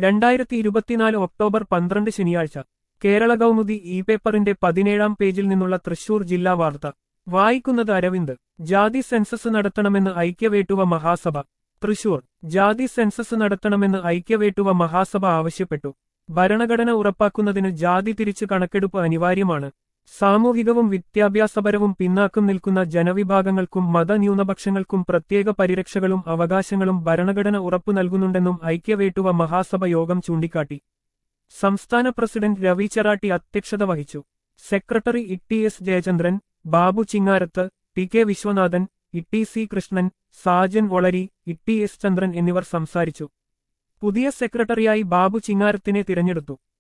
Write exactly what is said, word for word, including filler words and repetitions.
രണ്ടായിരത്തി ഇരുപത്തിനാല് ഒക്ടോബർ പന്ത്രണ്ട് ശനിയാഴ്ച കേരള കൗമുദി ഇ പേപ്പറിന്റെ പതിനേഴാം പേജിൽ നിന്നുള്ള തൃശൂർ ജില്ലാ വാർത്ത വായിക്കുന്നത് അരവിന്ദ്. ജാതി സെൻസസ് നടത്തണമെന്ന് ഐക്യവേട്ടുവ മഹാസഭ. തൃശൂർ. ജാതി സെൻസസ് നടത്തണമെന്ന് ഐക്യവേട്ടുവ മഹാസഭ ആവശ്യപ്പെട്ടു. ഭരണഘടന ഉറപ്പാക്കുന്നതിന് ജാതി തിരിച്ച് കണക്കെടുപ്പ് അനിവാര്യമാണ്. സാമൂഹികവും വിദ്യാഭ്യാസപരവും പിന്നാക്കം നിൽക്കുന്ന ജനവിഭാഗങ്ങൾക്കും മതന്യൂനപക്ഷങ്ങൾക്കും പ്രത്യേക പരിരക്ഷകളും അവകാശങ്ങളും ഭരണഘടന ഉറപ്പു നൽകുന്നുണ്ടെന്നും ഐക്യവേട്ടുവ മഹാസഭ യോഗം ചൂണ്ടിക്കാട്ടി. സംസ്ഥാന പ്രസിഡന്റ് രവി ചെറാട്ടി അധ്യക്ഷത വഹിച്ചു. Secretary E S Jayachandran, Babu Chingarath, T K Viswanathan, E C Krishnan, Sajan Valari, E S Chandran എന്നിവർ സംസാരിച്ചു. പുതിയ സെക്രട്ടറിയായി ബാബു ചിങ്ങാരത്തിനെ തിരഞ്ഞെടുത്തു.